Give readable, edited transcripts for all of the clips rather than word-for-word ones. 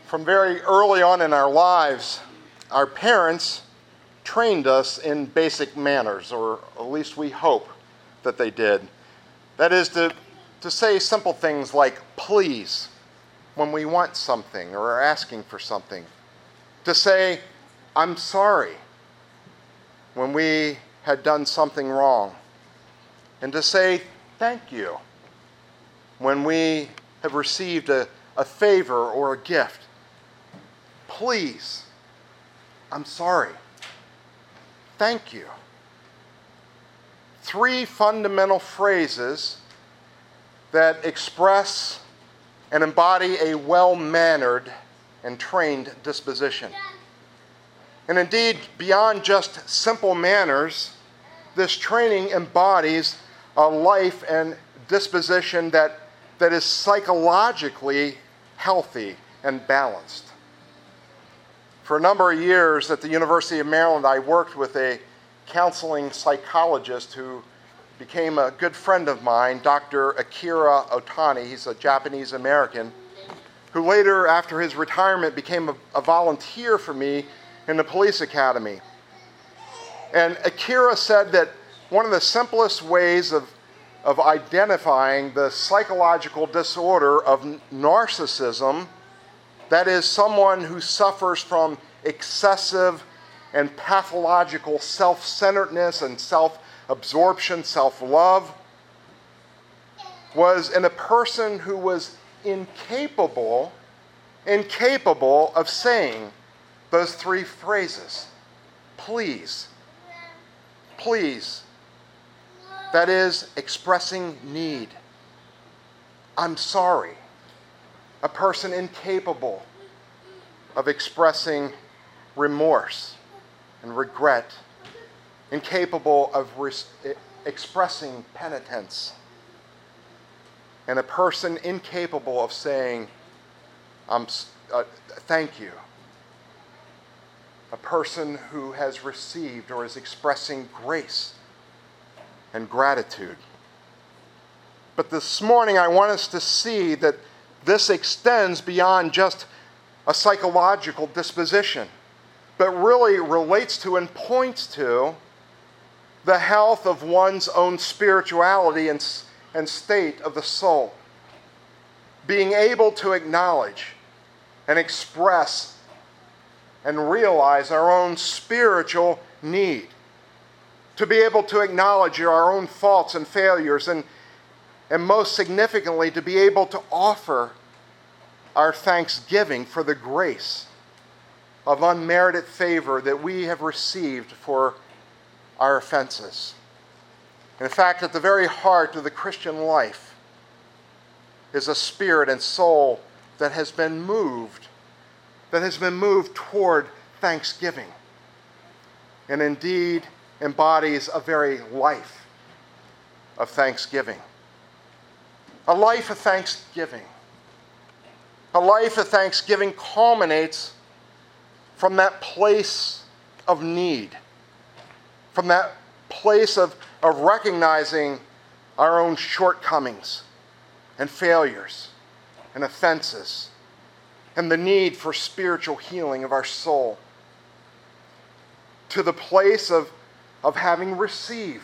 From very early on in our lives, our parents trained us in basic manners, or at least we hope that they did. That is to say simple things like please when we want something or are asking for something. To say I'm sorry when we had done something wrong. And to say thank you when we have received a favor or a gift. Please, I'm sorry, thank you. 3 fundamental phrases that express and embody a well-mannered and trained disposition. And indeed, beyond just simple manners, this training embodies a life and disposition that is psychologically healthy and balanced. For a number of years at the University of Maryland, I worked with a counseling psychologist who became a good friend of mine, Dr. Akira Otani. He's a Japanese American who later, after his retirement, became a volunteer for me in the police academy. And Akira said that one of the simplest ways of identifying the psychological disorder of narcissism, that is, someone who suffers from excessive and pathological self-centeredness and self-absorption, self-love, was in a person who was incapable of saying those 3 phrases. Please. Please. That is, expressing need. I'm sorry. A person incapable of expressing remorse and regret, incapable of expressing penitence, and a person incapable of saying, thank you. A person who has received or is expressing grace and gratitude. But this morning I want us to see that this extends beyond just a psychological disposition, but really relates to and points to the health of one's own spirituality and state of the soul. Being able to acknowledge and express and realize our own spiritual need. To be able to acknowledge our own faults and failures, and most significantly, to be able to offer our thanksgiving for the grace of unmerited favor that we have received for our offenses. In fact, at the very heart of the Christian life is a spirit and soul that has been moved toward thanksgiving, and indeed embodies a very life of thanksgiving. A life of thanksgiving. A life of thanksgiving culminates from that place of need, from that place of recognizing our own shortcomings and failures and offenses, and the need for spiritual healing of our soul, to the place of having received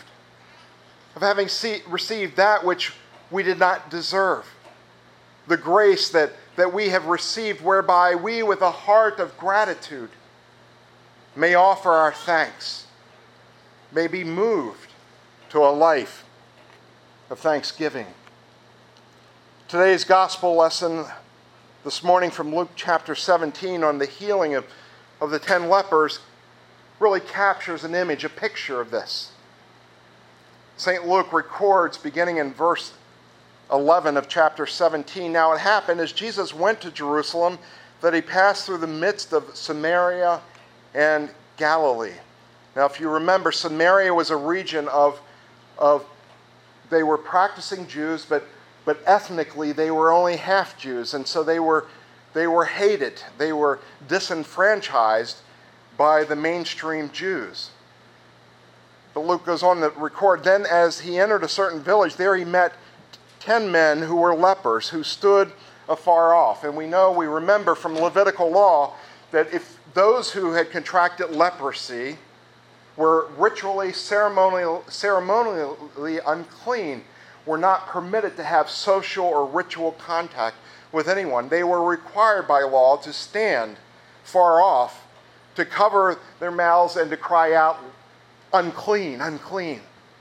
that which we did not deserve, the grace that we have received, whereby we, with a heart of gratitude, may offer our thanks, may be moved to a life of thanksgiving. Today's gospel lesson this morning from Luke chapter 17 on the healing of the 10 lepers really captures an image, a picture of this. St. Luke records, beginning in verse 11 of chapter 17, "Now it happened as Jesus went to Jerusalem that he passed through the midst of Samaria and Galilee." Now, if you remember, Samaria was a region of they were practicing Jews, but ethnically they were only half Jews, and so they were hated. They were disenfranchised by the mainstream Jews. But Luke goes on to record, "Then as he entered a certain village, there he met 10 men who were lepers, who stood afar off. And we remember from Levitical law that if those who had contracted leprosy were ritually, ceremonially unclean, were not permitted to have social or ritual contact with anyone. They were required by law to stand far off, to cover their mouths and to cry out, "Unclean, unclean."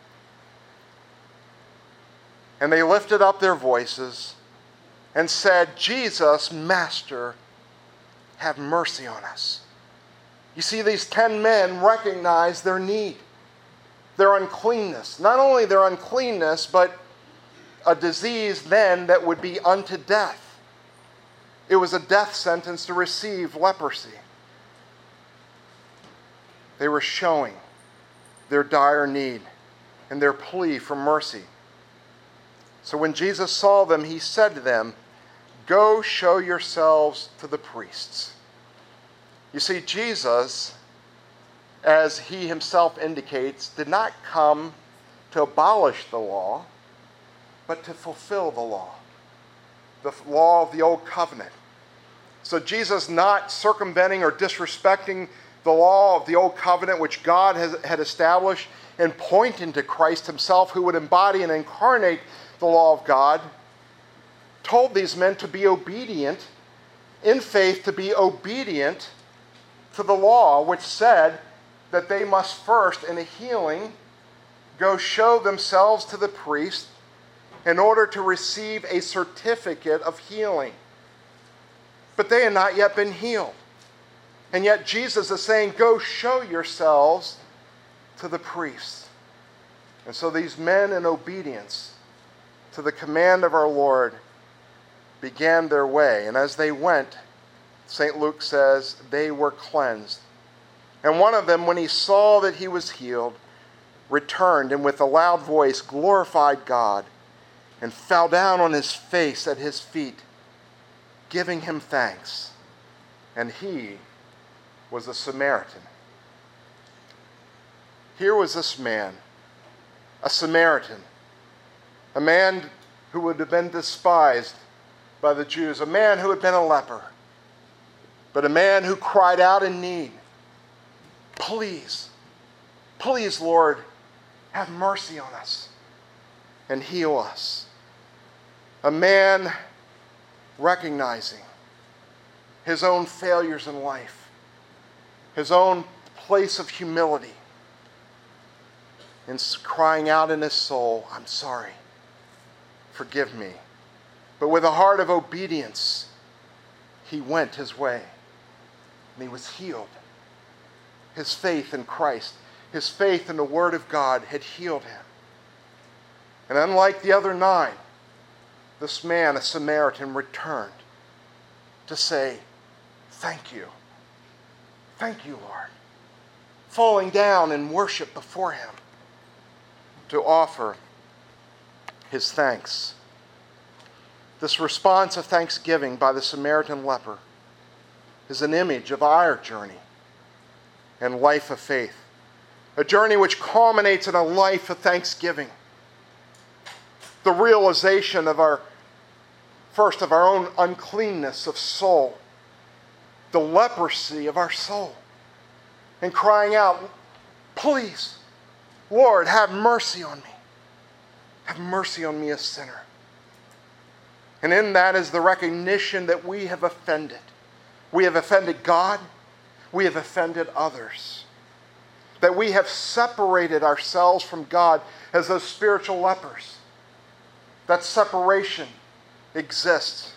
And they lifted up their voices and said, "Jesus, Master, have mercy on us." You see, these 10 men recognized their need, their uncleanness. Not only their uncleanness, but a disease then that would be unto death. It was a death sentence to receive leprosy. They were showing their dire need and their plea for mercy. So when Jesus saw them, he said to them, "Go show yourselves to the priests." You see, Jesus, as he himself indicates, did not come to abolish the law, but to fulfill the law of the old covenant. So Jesus, not circumventing or disrespecting the law of the old covenant which God had established, and pointing to Christ himself, who would embody and incarnate the law of God, told these men to be obedient, in faith to be obedient to the law, which said that they must first, in a healing, go show themselves to the priest in order to receive a certificate of healing. But they had not yet been healed. And yet Jesus is saying, "Go show yourselves to the priest." And so these men, in obedience to the command of our Lord, began their way. And as they went, St. Luke says, they were cleansed. And one of them, when he saw that he was healed, returned and with a loud voice glorified God and fell down on his face at his feet, giving him thanks. And he was a Samaritan. Here was this man, a Samaritan, a man who would have been despised by the Jews, a man who had been a leper, but a man who cried out in need, "Please, please, Lord, have mercy on us and heal us." A man recognizing his own failures in life, his own place of humility, and crying out in his soul, "I'm sorry, forgive me." But with a heart of obedience, he went his way. And he was healed. His faith in Christ, his faith in the Word of God had healed him. And unlike the other 9, this man, a Samaritan, returned to say, "Thank you. Thank you, Lord." Falling down in worship before him to offer his thanks. This response of thanksgiving by the Samaritan leper is an image of our journey and life of faith. A journey which culminates in a life of thanksgiving. The realization of our own uncleanness of soul. The leprosy of our soul. And crying out, "Please, Lord, have mercy on me. Have mercy on me, a sinner." And in that is the recognition that we have offended. We have offended God. We have offended others. That we have separated ourselves from God as those spiritual lepers. That separation exists.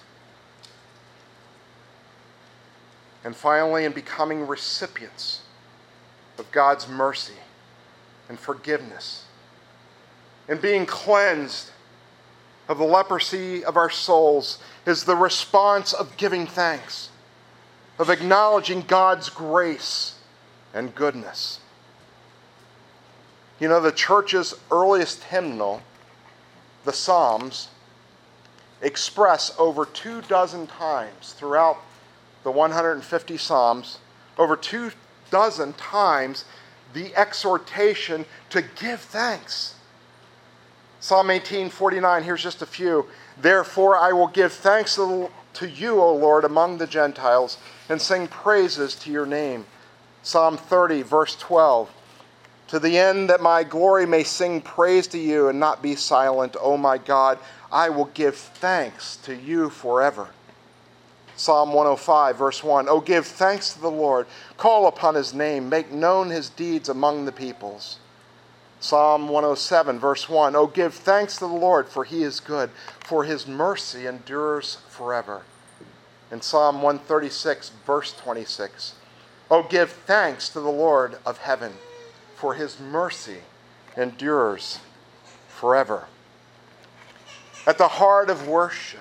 And finally, in becoming recipients of God's mercy and forgiveness, and being cleansed of the leprosy of our souls, is the response of giving thanks, of acknowledging God's grace and goodness. You know, the church's earliest hymnal, the Psalms, express over 24 times throughout the 150 Psalms, over 24 times the exhortation to give thanks. Psalm 18:49, here's just a few. "Therefore I will give thanks to to you, O Lord, among the Gentiles, and sing praises to your name. Psalm 30, verse 12. To the end that my glory may sing praise to you and not be silent, O my God, I will give thanks to you forever. Psalm 105, verse 1. Oh, give thanks to the Lord. Call upon his name. Make known his deeds among the peoples. Psalm 107, verse 1. Oh, give thanks to the Lord, for he is good, for his mercy endures forever. In Psalm 136, verse 26. Oh, give thanks to the Lord of heaven, for his mercy endures forever. At the heart of worship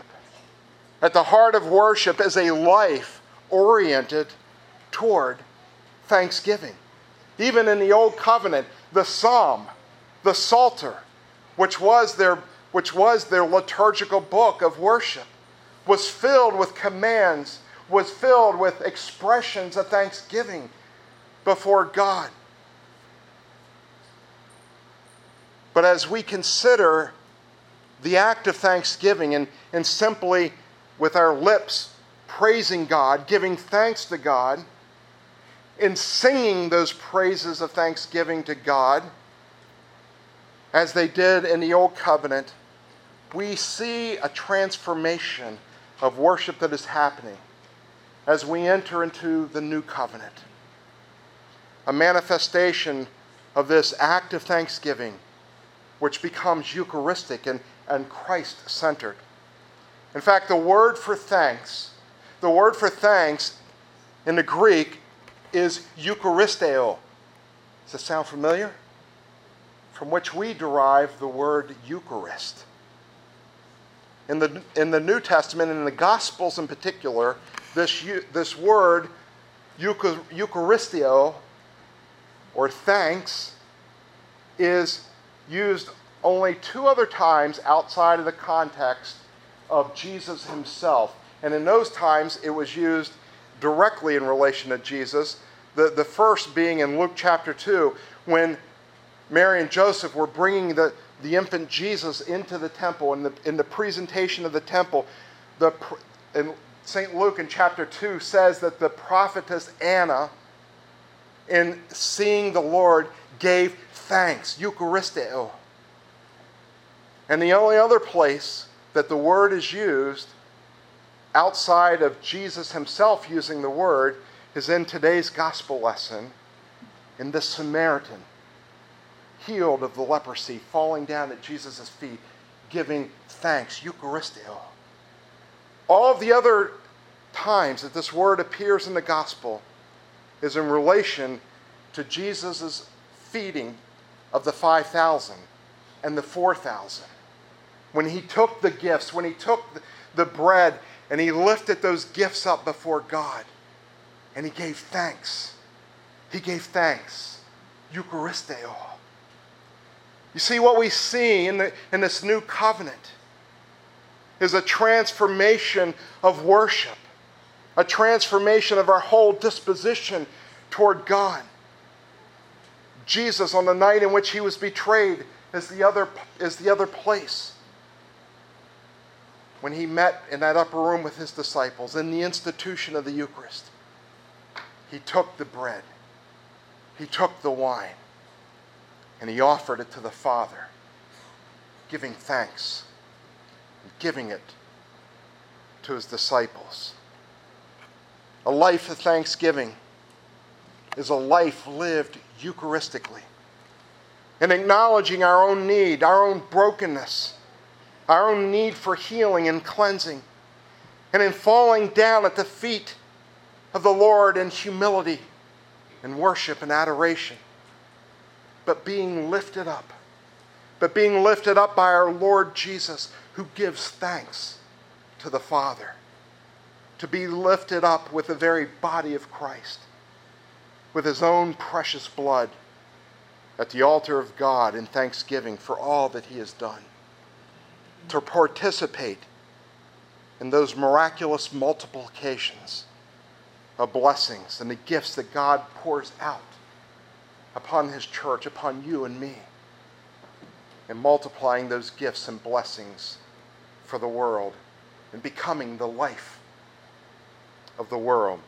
is a life oriented toward thanksgiving. Even in the Old Covenant, the Psalm, the Psalter, which was their liturgical book of worship, was filled with commands, was filled with expressions of thanksgiving before God. But as we consider the act of thanksgiving and simply with our lips praising God, giving thanks to God, in singing those praises of thanksgiving to God, as they did in the Old Covenant, we see a transformation of worship that is happening as we enter into the New Covenant. A manifestation of this act of thanksgiving, which becomes Eucharistic and Christ-centered. In fact, the word for thanks in the Greek is Eucharisteo. Does that sound familiar? From which we derive the word Eucharist. In the New Testament, in the Gospels in particular, this word Eucharisteo, or thanks, is used only two other times outside of the context of Jesus himself. And in those times, it was used directly in relation to Jesus. The first being in Luke chapter 2, when Mary and Joseph were bringing the infant Jesus into the temple. In the presentation of the temple, and St. Luke in chapter 2 says that the prophetess Anna, in seeing the Lord, gave thanks, Eucharisteo. And the only other place that the word is used outside of Jesus himself using the word is in today's gospel lesson, in the Samaritan, healed of the leprosy, falling down at Jesus' feet, giving thanks, Eucharisteo. All of the other times that this word appears in the gospel is in relation to Jesus' feeding of the 5,000 and the 4,000. When he took the gifts, when he took the bread and he lifted those gifts up before God and he gave thanks. He gave thanks. Eucharisteo. You see, what we see in this new covenant is a transformation of worship, a transformation of our whole disposition toward God. Jesus, on the night in which he was betrayed, is the other place. When he met in that upper room with his disciples in the institution of the Eucharist, he took the bread, he took the wine, and he offered it to the Father, giving thanks and giving it to his disciples. A life of thanksgiving is a life lived Eucharistically, in acknowledging our own need, our own brokenness, our own need for healing and cleansing, and in falling down at the feet of the Lord in humility and worship and adoration, but being lifted up by our Lord Jesus, who gives thanks to the Father, to be lifted up with the very body of Christ, with his own precious blood at the altar of God in thanksgiving for all that he has done, to participate in those miraculous multiplications of blessings and the gifts that God pours out upon his church, upon you and me, and multiplying those gifts and blessings for the world and becoming the life of the world.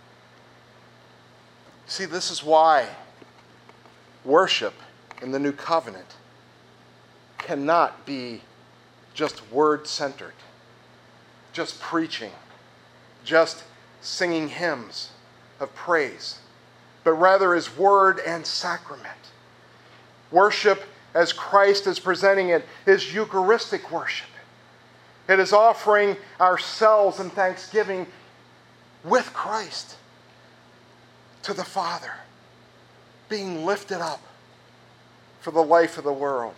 See, this is why worship in the new covenant cannot be just word-centered, just preaching, just singing hymns of praise, but rather is word and sacrament. Worship, as Christ is presenting it, is Eucharistic worship. It is offering ourselves in thanksgiving with Christ to the Father, being lifted up for the life of the world,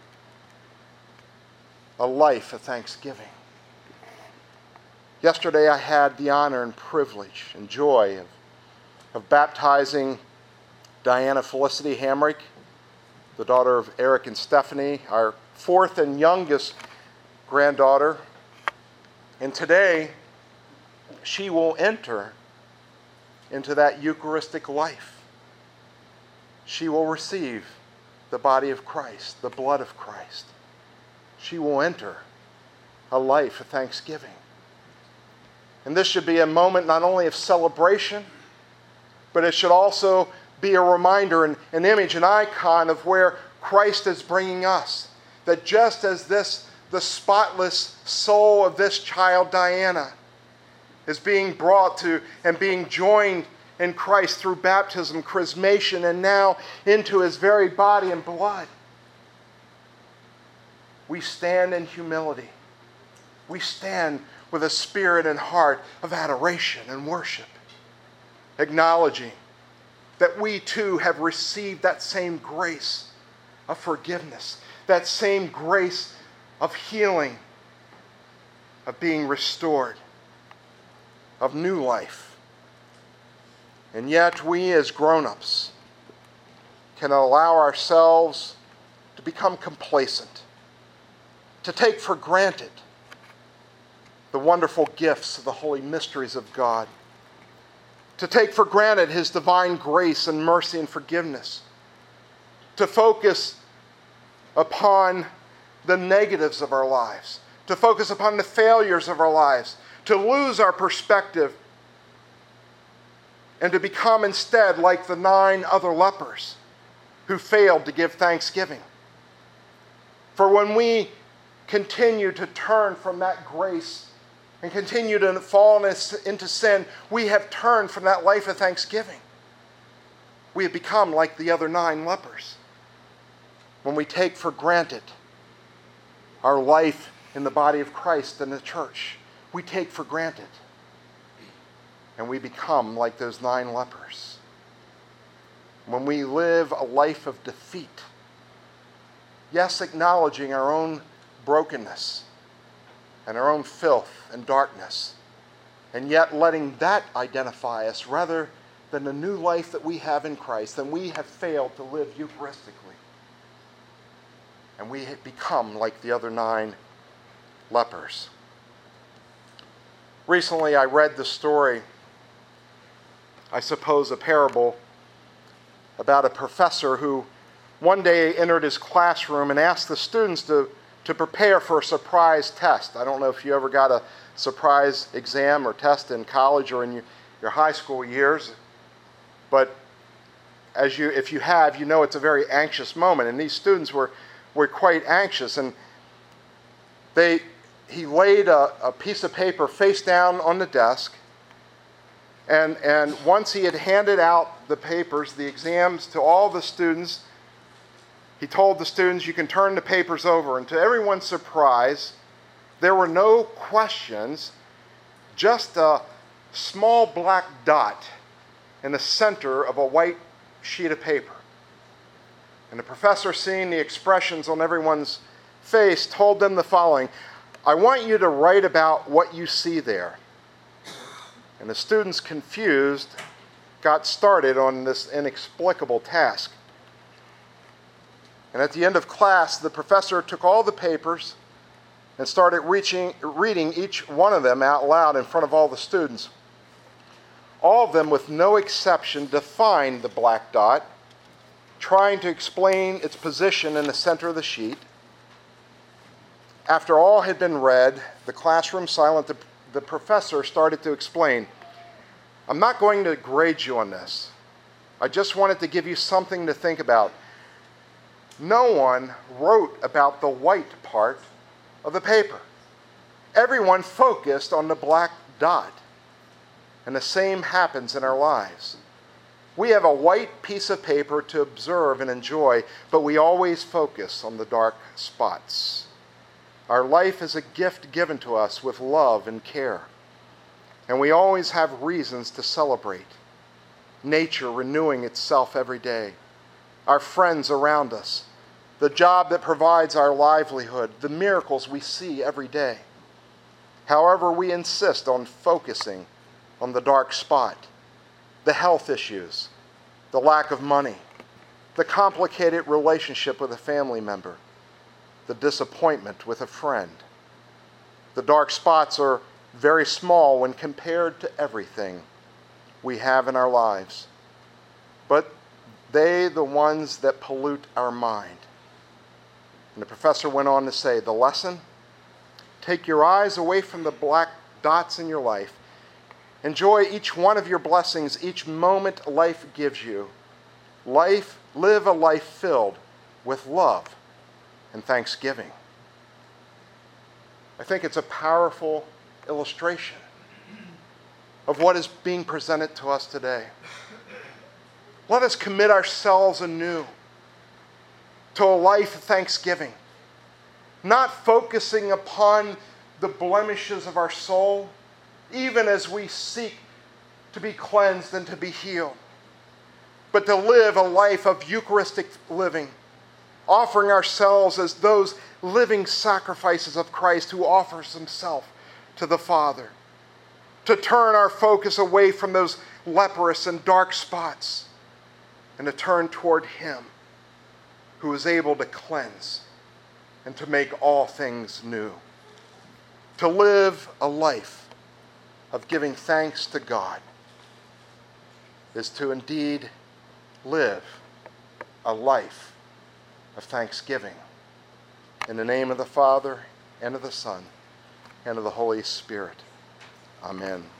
a life of thanksgiving. Yesterday I had the honor and privilege and joy of baptizing Diana Felicity Hamrick, the daughter of Eric and Stephanie, our fourth and youngest granddaughter. And today, she will enter into that Eucharistic life. She will receive the body of Christ, the blood of Christ. She will enter a life of thanksgiving. And this should be a moment not only of celebration, but it should also be a reminder, an image, an icon of where Christ is bringing us. That just as the spotless soul of this child, Diana, is being brought to and being joined in Christ through baptism, chrismation, and now into his very body and blood, we stand in humility. We stand with a spirit and heart of adoration and worship, acknowledging that we too have received that same grace of forgiveness, that same grace of healing, of being restored, of new life. And yet we as grown-ups can allow ourselves to become complacent, to take for granted the wonderful gifts of the holy mysteries of God, to take for granted his divine grace and mercy and forgiveness, to focus upon the negatives of our lives, to focus upon the failures of our lives, to lose our perspective, and to become instead like the 9 other lepers who failed to give thanksgiving. For when we continue to turn from that grace and continue to fall into sin, we have turned from that life of thanksgiving. We have become like the other 9 lepers. When we take for granted our life in the body of Christ and the church, we take for granted. And we become like those 9 lepers. When we live a life of defeat, yes, acknowledging our own brokenness and our own filth and darkness, and yet letting that identify us rather than the new life that we have in Christ, then we have failed to live Eucharistically. And we have become like the other 9 lepers. Recently I read the story, I suppose a parable, about a professor who one day entered his classroom and asked the students to prepare for a surprise test. I don't know if you ever got a surprise exam or test in college or in your high school years, but if you have, you know it's a very anxious moment. And these students were quite anxious, and he laid a piece of paper face down on the desk, and once he had handed out the papers, the exams, to all the students, he told the students, you can turn the papers over. And to everyone's surprise, there were no questions, just a small black dot in the center of a white sheet of paper. And the professor, seeing the expressions on everyone's face, told them the following: I want you to write about what you see there. And the students, confused, got started on this inexplicable task. And at the end of class, the professor took all the papers and started reading each one of them out loud in front of all the students. All of them, with no exception, defined the black dot, trying to explain its position in the center of the sheet. After all had been read, the classroom silent, the professor started to explain. I'm not going to grade you on this. I just wanted to give you something to think about. No one wrote about the white part of the paper. Everyone focused on the black dot. And the same happens in our lives. We have a white piece of paper to observe and enjoy, but we always focus on the dark spots. Our life is a gift given to us with love and care. And we always have reasons to celebrate. Nature renewing itself every day. Our friends around us. The job that provides our livelihood. The miracles we see every day. However, we insist on focusing on the dark spot. The health issues. The lack of money. The complicated relationship with a family member. The disappointment with a friend. The dark spots are very small when compared to everything we have in our lives. But they the ones that pollute our mind. And the professor went on to say, the lesson? Take your eyes away from the black dots in your life. Enjoy each one of your blessings, each moment life gives you. Live a life filled with love and thanksgiving. I think it's a powerful illustration of what is being presented to us today. Let us commit ourselves anew to a life of thanksgiving, not focusing upon the blemishes of our soul, even as we seek to be cleansed and to be healed, but to live a life of Eucharistic living, offering ourselves as those living sacrifices of Christ who offers himself to the Father, to turn our focus away from those leprous and dark spots and to turn toward him who is able to cleanse and to make all things new. To live a life of giving thanks to God is to indeed live a life of thanksgiving. In the name of the Father, and of the Son, and of the Holy Spirit. Amen.